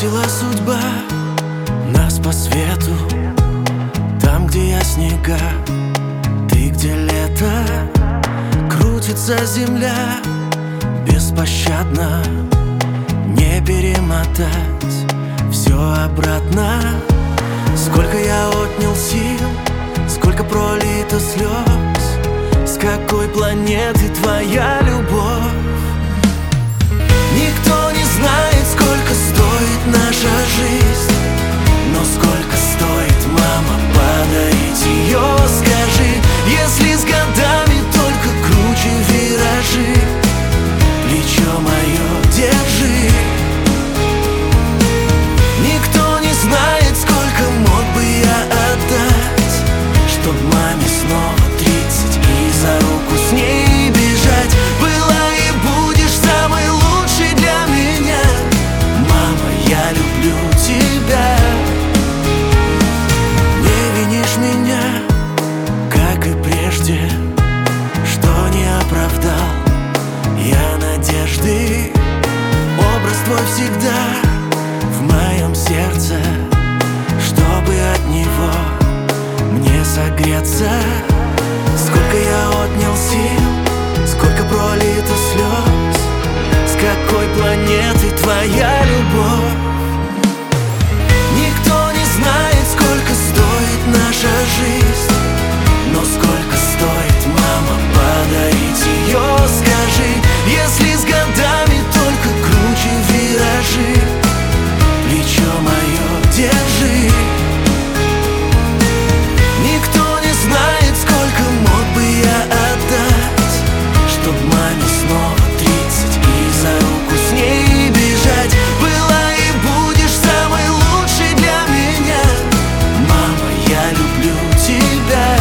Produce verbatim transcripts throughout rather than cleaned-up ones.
Бросила судьба нас по свету, там, где я снега, ты где лето. Крутится земля беспощадно, не перемотать все обратно. Сколько я отнял сил, сколько пролито слез, с какой планеты твоя любовь? Никто не знает, сколько стоит наша жизнь, но сколько стоит, мама, подарить ее, скажи. Если с годами только круче виражи, плечо мое держи. Никто не знает, сколько мог бы я отдать, чтоб маме снова тридцать и за руку с ней бежать. Была и будешь самой лучшей для меня, мама, я люблю тебя. Не винишь меня, как и прежде, что не оправдал я надежды. Образ твой всегда в моем сердце, чтобы от него мне согреться. Сколько я отнял сил, сколько пролито слез, с какой планеты твоя любовь? Никто не знает, сколько стоит наша жизнь, но сколько стоит, мама, подарить ее, скажи. Если с годами только круче виражи, плечо мое держи. Никто не знает, сколько мог бы я отдать, чтоб маме снова тридцать и за руку с ней бежать. Была и будешь самой лучшей для меня, мама, я люблю тебя.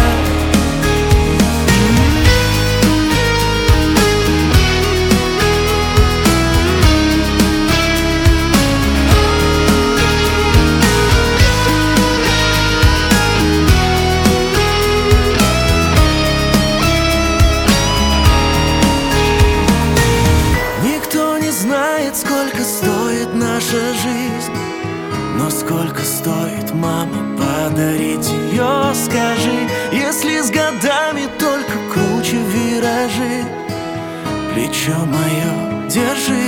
Знает, сколько стоит наша жизнь, но сколько стоит, мама, подарить ее, скажи. Если с годами только круче виражи, плечо мое держи.